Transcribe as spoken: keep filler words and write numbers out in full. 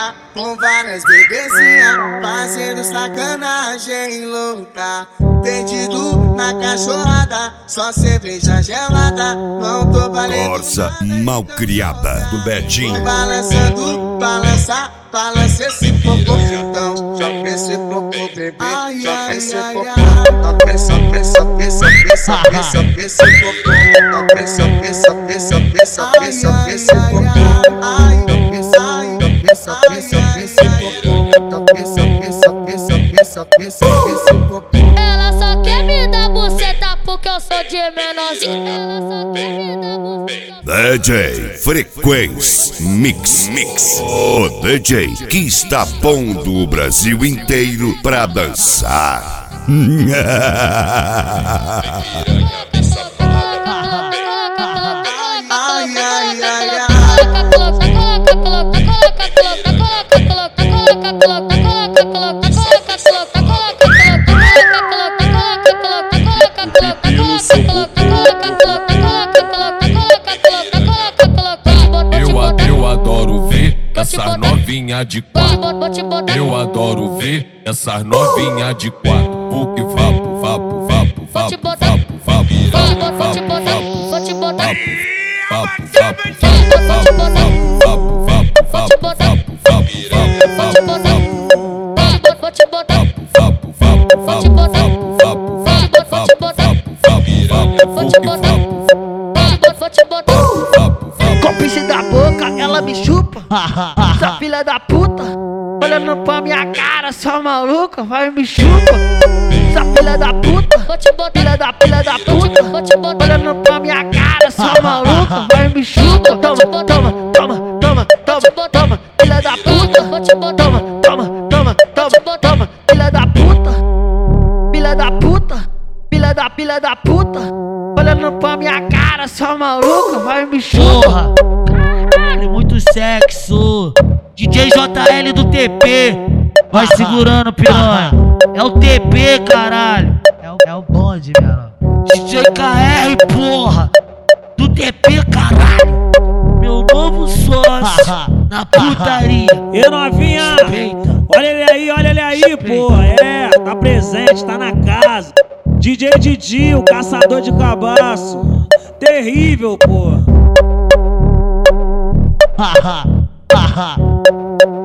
praia com várias bebezinhas, fazendo sacanagem louca. Perdido na cachorrada, só cerveja gelada. Não tô valendo. Corsa malcriada do Betinho. Balançando, balança, balança esse popô. Então, joga esse popô, bebê. Joga esse popô. Toca essa, essa, essa, essa, essa, esse popô. Toca essa, essa, essa, essa, essa, esse popô. Ai, essa, essa, essa, esse popô. Toca essa, essa, essa, essa, essa, esse popô. Ela só quer me dar buceta porque eu sou de menorzinho. Ela só quer me dar buceta. D J Frequência Mix Mix. O D J que está pondo o Brasil inteiro pra dançar. Ai, ai, ai, ai. Eu adoro ver essas novinha de quatro. Eu adoro ver essas novinha de quatro. Porque vapo, vapo, vapo, vapo, vapo, vapo, vapo, vapo, vapo, Copinche da boca, ela me chupa. Essa filha da puta, olhando pra minha cara, só maluca, vai me chupa. Essa filha da puta, filha da filha da puta, olhando pra minha cara, só maluca, vai me chupa. Toma, toma, toma, toma, toma, toma, filha da puta. Toma, toma, toma, toma, toma, filha da puta, filha da puta, filha da filha da puta, olhando pra minha cara, só maluca, vai me chupa. Caralho, muito sexo. D J J L do T P, vai segurando, piranha. É o T P, caralho. É o, é o bonde, meu. D J K R, porra, do T P, caralho. Meu novo sócio na putaria. E novinha, olha ele aí, olha ele aí, porra. É, tá presente, tá na casa. D J Didi, o caçador de cabaço. Terrível, porra. Haha, haha.